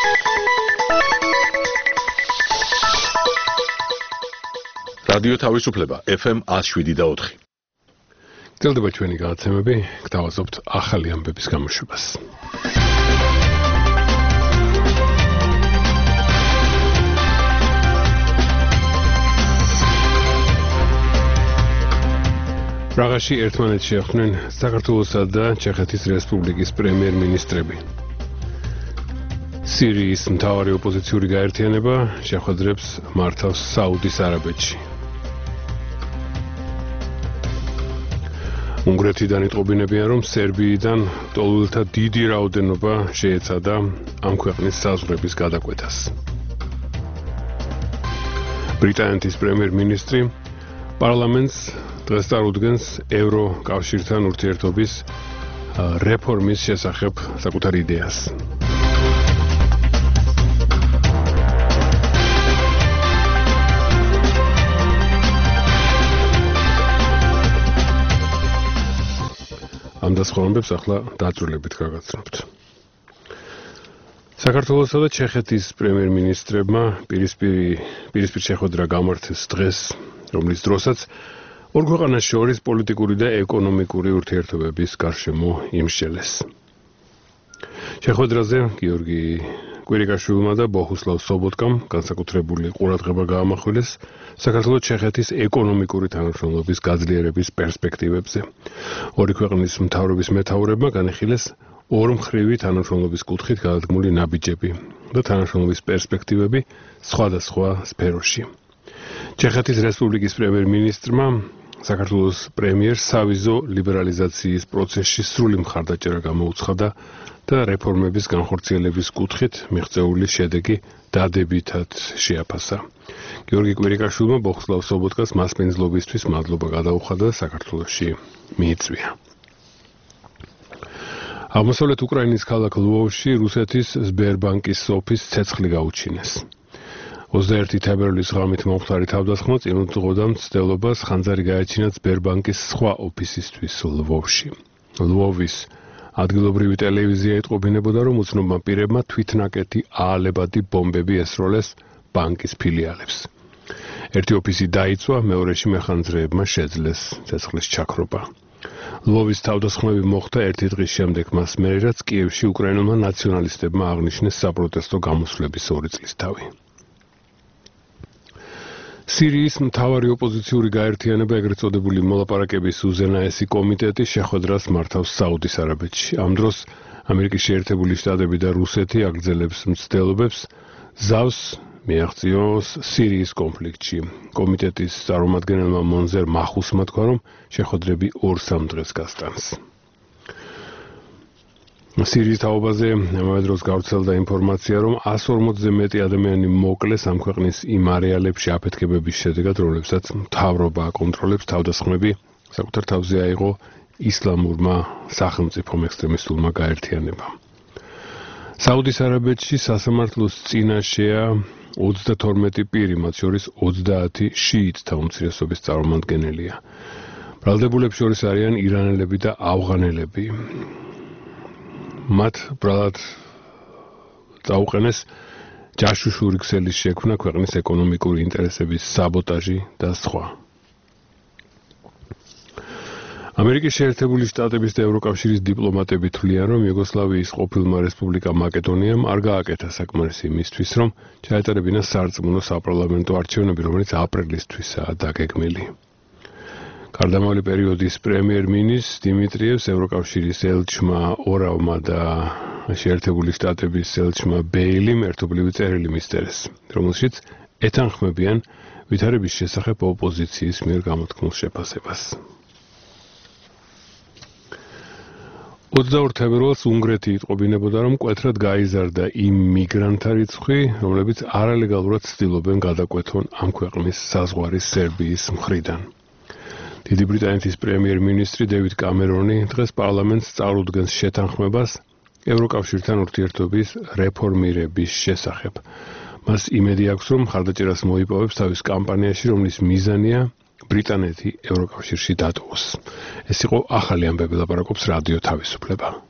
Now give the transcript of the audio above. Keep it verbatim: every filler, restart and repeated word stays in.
რადიო თავისუფლება ეფ ემ one oh seven და four. გრძელდება ჩვენი გადაცემები, გთავაზობთ ახალი ამბების გამოშვებას. პრაღაში ერთმანეთს შეხვდნენ საქართველოსა და ჩეხეთის რესპუბლიკის პრემიერ-მინისტრები. სირიის მთავარი ოპოზიციური გაერთიანება შეხვედრებს მართავს საუდის არაბეთში. უნგრეთიდან იტყობინებიან, რომ სერბიიდან ტოლულთა დიდი რაოდენობა შეეცადა ამ ქვეყნის საზღვრების გადაკვეთას. ბრიტანეთის პრემიერ-მინისტრი პარლამენტს დღეს წარუდგენს ევროკავშირთან ურთიერთობის რეფორმის შესახებ საკუთარ იდეას. ამ დასხოვნებებს ახლა დაწვრილებით გაგაცნობთ. საქართველოსა და ჩეხეთის პრემიერ-მინისტრებმა პირისპირ შეხვედრა გამართეს დღეს, რომლის დროსაც ორ ქვეყანას შორის პოლიტიკური და ეკონომიკური ურთიერთობების გარშემო იმსჯელეს. შეხვედრაზე გიორგი კვირიკაშვილმა და ბოჰუსლავ სობოტკამ განსაკუთრებული ყურადღება გაამახვილეს საქართველოს-ჩეხეთის ეკონომიკური თანამშრომლობის გაძლიერების პერსპექტივებზე. ორი ქვეყნის მთავრობის მეთაურებმა განიხილეს ორმხრივი თანამშრომლობის კუთხით გადადგმული ნაბიჯები და თანამშრომლობის პერსპექტივები სხვადასხვა სფეროში. ჩეხეთის რესპუბლიკის პრემიერ-მინისტრმა საქართველოს პრემიერს სავიზო ლიბერალიზაციის პროცესში სრული მხარდაჭერა გამოუცხადა და რეფორმების განხორციელების კუთხით მიღწეული შედეგი დადებითად შეაფასა. გიორგი კვირიკაშვილმა ბოჰუსლავ სობოტკას მასპინძლობისთვის მადლობა გადაუხადა და საქართველოში მიიწვია. აღმოსავლეთ უკრაინის ქალაქ ლვოვში რუსეთის სბერბანკის ოფისს ცეცხლი გაუჩინეს. ოცდაერთი თებერვლის ღამით მომხდარი თავდასხმა წინ უძღოდა მცდელობას ხანძარი გაეჩინა სბერბანკის სხვა ოფისისთვის ლვოვში. ლვოვის ადგილობრივი ტელევიზია ეტყობინებოდა, რომ უცნობმა პირებმა თვითნაკეთი აალებადი ბომბები ესროლეს ბანკის ფილიალებს. ერთი ოფისი დაიწვა, მეორეში მეხანძრეებმა შეძლეს ცეცხლის ჩაქრობა. ლვოვის თავდასხმები მოხდა ერთი დღის შემდეგ მას მერე, რაც კიევში უკრაინულმა ნაციონალისტებმა აღნიშნეს საპროტესტო გამოსვლების ორი წლის თავი. სირიის მთავარი ოპოზიციური გაერთიანება, ეგრეთ წოდებული მოლაპარაკების უზენაესი კომიტეტი შეხვედრას მართავს საუდის არაბეთში. ამ დროს ამერიკის შეერთებული შტატები და რუსეთი აგრძელებს მცდელობებს ზავს მიაღწიოს სირიის კონფლიქტში. კომიტეტის წარმომადგენელმა მონზერ მახუსმა თქვა, რომ შეხვედრები ორ-სამ დღეს გასტანს. სირიის თაობაზე ამავე დროს გავრცელდა ინფორმაცია, რომ one forty-ზე მეტი ადამიანი მოკლეს ამ ქვეყნის იმ არეალებში აფეთქებების შედეგად, რომლებსაც მთავრობა აკონტროლებს. თავდასხმები საკუთარ თავზე აიღო ისლამურმა სახელმწიფო ექსტრემისტულმა გაერთიანებამ. საუდის არაბეთში სასამართლოს წინაშეა ოცდათორმეტი პირი, მათ შორის ოცდაათი შიიტთა უმცირესობის წარმომადგენელია. ბრალდებულებს შორის არიან ირანელები და ავღანელები. მათ ბრალად წაუყენეს ჯაშუშური ქსელის შექმნა, ქვეყნის ეკონომიკური ინტერესების საბოტაჟი და სხვა. ამერიკის შეერთებული შტატების და ევროკავშირის დიპლომატები თვლიან, რომ იუგოსლავიის ყოფილმა რესპუბლიკა მაკედონიამ არ გააკეთა საკმარისი იმისთვის, რომ ჩაეტარებინა სარწმუნო საპარლამენტო არჩევნები, რომელიც აპრილისთვისაა დაგეგმილი. გარდამავალი პერიოდის პრემიერ-მინისტრ დიმიტრიევს ევროკავშირის ელჩმა ორავმა და შეერთებული შტატების ელჩმა ბეილიმ ერთობლივი წერილი მისწერეს, რომელშიც ეთანხმებიან ვითარების შესახებ ოპოზიციის მიერ გამოთქმულ შეფასებას. ოცდაორ თებერვალს უნგრეთი იტყობინებოდა, რომ მკვეთრად გაიზარდა იმ მიგრანტთა რიცხვი, რომლებიც არალეგალურად ცდილობენ გადაკვეთონ ამ ქვეყნის საზღვარის სერბიის მხრიდან. დიდი ბრიტანეთის პრემიერ-მინისტრი დევიდ კამერონი დღეს პარლამენტს წარუდგენს შეთანხმებას ევროკავშირთან ურთიერთობის რეფორმირების შესახებ. მას იმედი აქვს, რომ მხარდაჭერას მოიპოვებს თავის კამპანიაში, რომლის მიზანია ბრიტანეთი ევროკავშირში დატოვოს. ეს იყო ახალი ამბები, ლაპარაკობს რადიო თავისუფლება.